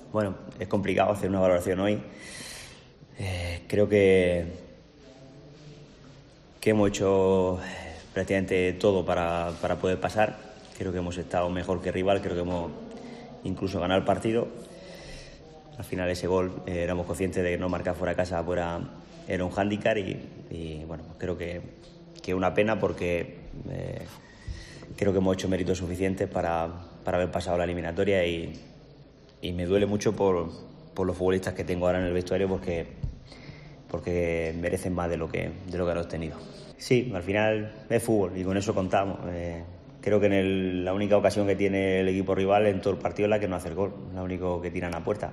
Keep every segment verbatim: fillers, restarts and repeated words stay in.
Bueno, es complicado hacer una valoración hoy. Eh, creo que, que hemos hecho prácticamente todo para, para poder pasar. Creo que hemos estado mejor que rival, creo que hemos incluso ganado el partido. Al final ese gol eh, éramos conscientes de que no marcar fuera de casa fuera, era un hándicap y, y bueno, creo que es una pena porque eh, creo que hemos hecho méritos suficientes para, para haber pasado la eliminatoria y, y me duele mucho por, por los futbolistas que tengo ahora en el vestuario porque, porque merecen más de lo que, de lo que han obtenido. Sí, al final es fútbol y con eso contamos. Eh, creo que en el, la única ocasión que tiene el equipo rival en todo el partido es la que no hace el gol, la única que tiran a puerta.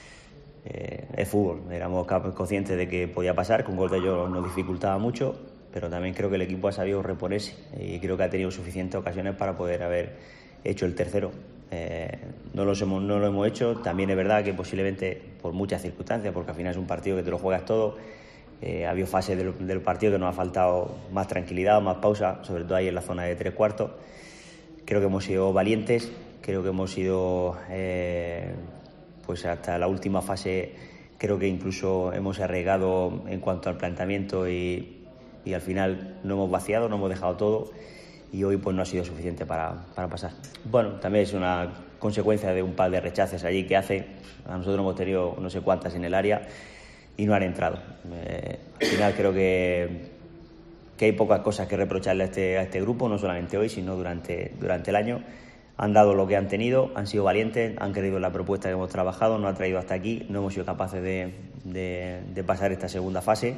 Eh, es fútbol, éramos conscientes de que podía pasar, que un gol de ellos nos dificultaba mucho, pero también creo que el equipo ha sabido reponerse y creo que ha tenido suficientes ocasiones para poder haber hecho el tercero. Eh, no, los hemos, no lo hemos hecho, también es verdad que posiblemente por muchas circunstancias, porque al final es un partido que te lo juegas todo. Eh, ha habido fases del, del partido que nos ha faltado más tranquilidad, más pausa, sobre todo ahí en la zona de tres cuartos. Creo que hemos sido valientes, creo que hemos sido eh, pues hasta la última fase, creo que incluso hemos arriesgado en cuanto al planteamiento y, y al final no hemos vaciado, no hemos dejado todo y hoy pues no ha sido suficiente para, para pasar. Bueno, también es una consecuencia de un par de rechaces allí que hace. A nosotros hemos tenido no sé cuántas en el área y no han entrado. Eh, al final creo que, que hay pocas cosas que reprocharle a este, a este grupo, no solamente hoy, sino durante, durante el año. Han dado lo que han tenido, han sido valientes, han creído en la propuesta que hemos trabajado, nos ha traído hasta aquí, no hemos sido capaces de, de, de pasar esta segunda fase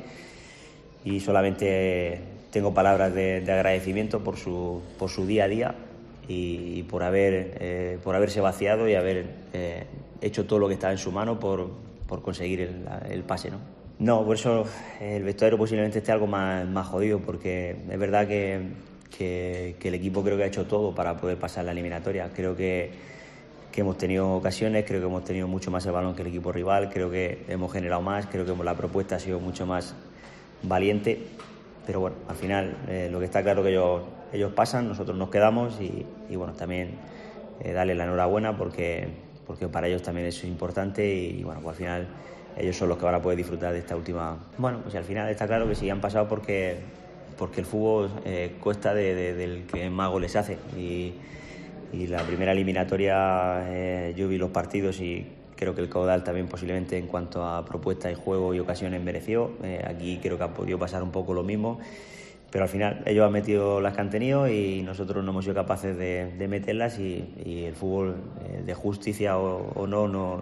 y solamente tengo palabras de, de agradecimiento por su, por su día a día y, y por, haber, eh, por haberse vaciado y haber eh, hecho todo lo que estaba en su mano por, por conseguir el, el pase, ¿no? No, por eso el vestuario posiblemente esté algo más, más jodido, porque es verdad que, que, que el equipo creo que ha hecho todo para poder pasar la eliminatoria. Creo que, que hemos tenido ocasiones, creo que hemos tenido mucho más el balón que el equipo rival, creo que hemos generado más, creo que la propuesta ha sido mucho más valiente, pero bueno, al final eh, lo que está claro que ellos, ellos pasan, nosotros nos quedamos y, y bueno, también eh, darle la enhorabuena porque, porque para ellos también es importante y, y bueno, pues al final ellos son los que van a poder disfrutar de esta última. Bueno, pues al final está claro que sí han pasado porque, porque el fútbol eh, cuesta de, de, del que más goles hace. Y, y la primera eliminatoria eh, yo vi los partidos y creo que el caudal también posiblemente en cuanto a propuesta y juego y ocasiones mereció. Eh, aquí creo que ha podido pasar un poco lo mismo. Pero al final ellos han metido las que han tenido y nosotros no hemos sido capaces de, de meterlas y, y el fútbol eh, de justicia o, o no, no,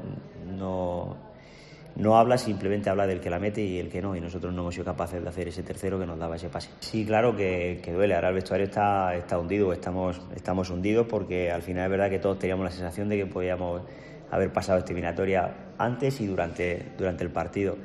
no No habla, simplemente habla del que la mete y el que no, y nosotros no hemos sido capaces de hacer ese tercero que nos daba ese pase. Sí, claro que, que duele, ahora el vestuario está, está hundido, estamos, estamos hundidos porque al final es verdad que todos teníamos la sensación de que podíamos haber pasado esta eliminatoria antes y durante, durante el partido.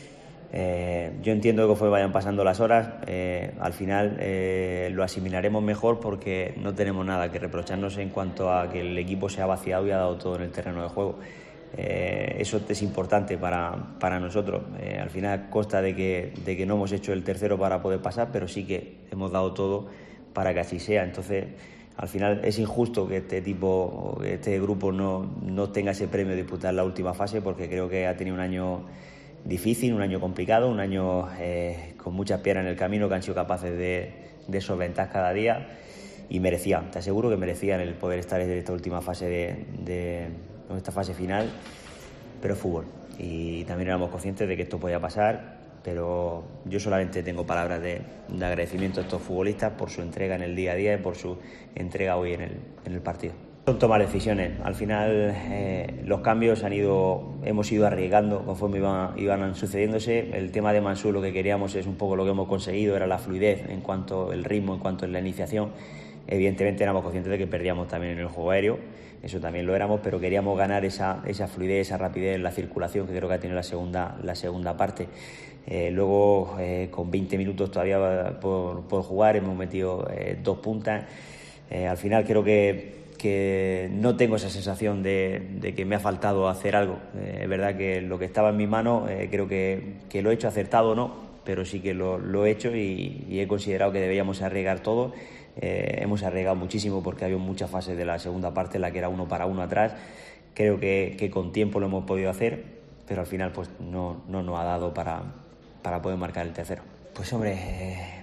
Eh, yo entiendo que conforme vayan pasando las horas, eh, al final eh, lo asimilaremos mejor porque no tenemos nada que reprocharnos en cuanto a que el equipo se ha vaciado y ha dado todo en el terreno de juego. Eh, eso es importante para, para nosotros. Eh, al final consta de que, de que no hemos hecho el tercero para poder pasar, pero sí que hemos dado todo para que así sea. Entonces, al final es injusto que este tipo, que este grupo no, no tenga ese premio de disputar la última fase, porque creo que ha tenido un año difícil, un año complicado, un año eh, con muchas piedras en el camino que han sido capaces de, de solventar cada día y merecían, te aseguro que merecían el poder estar en esta última fase de, de en esta fase final, pero es fútbol y también éramos conscientes de que esto podía pasar, pero yo solamente tengo palabras de, de agradecimiento a estos futbolistas por su entrega en el día a día y por su entrega hoy en el, en el partido. Son tomar decisiones, al final eh, los cambios han ido, hemos ido arriesgando conforme iban, iban sucediéndose. El tema de Mansur, lo que queríamos es un poco lo que hemos conseguido, era la fluidez en cuanto al ritmo, en cuanto a la iniciación. Evidentemente éramos conscientes de que perdíamos también en el juego aéreo, eso también lo éramos, pero queríamos ganar esa, esa fluidez, esa rapidez en la circulación que creo que ha tenido la segunda, la segunda parte. Eh, luego, eh, con veinte minutos todavía por, por jugar, hemos metido eh, dos puntas. Eh, al final creo que, que no tengo esa sensación de, de que me ha faltado hacer algo. Eh, es verdad que lo que estaba en mi mano eh, creo que, que lo he hecho acertado o no, pero sí que lo, lo he hecho y, y he considerado que debíamos arriesgar todo. Eh, hemos arriesgado muchísimo porque había muchas fases de la segunda parte en la que era uno para uno atrás Creo que, que con tiempo lo hemos podido hacer, pero al final pues no, no nos ha dado para, para poder marcar el tercero. Pues hombre, eh,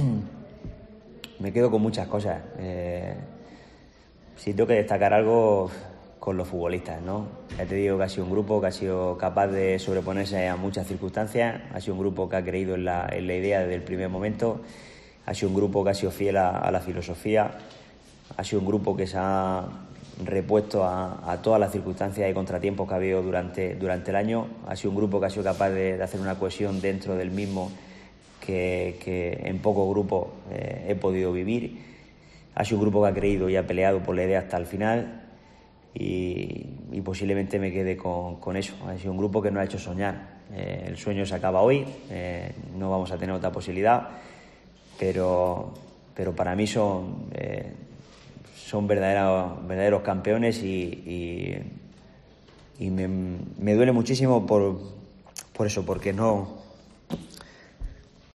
me quedo con muchas cosas. Eh, si tengo que destacar algo, con los futbolistas, ¿no? Ya te digo que ha sido un grupo que ha sido capaz de sobreponerse a muchas circunstancias, ha sido un grupo que ha creído en la, en la idea desde el primer momento, ha sido un grupo que ha sido fiel a, a la filosofía, ha sido un grupo que se ha repuesto a, a todas las circunstancias y contratiempos que ha habido durante, durante el año, ha sido un grupo que ha sido capaz de, de hacer una cohesión dentro del mismo que, que en pocos grupos eh, he podido vivir, ha sido un grupo que ha creído y ha peleado por la idea hasta el final. Y, y posiblemente me quede con, con eso. Ha sido un grupo que nos ha hecho soñar. Eh, el sueño se acaba hoy, eh, no vamos a tener otra posibilidad, pero, pero para mí son, eh, son verdaderos, verdaderos campeones y, y, y me, me duele muchísimo por, por eso, porque no,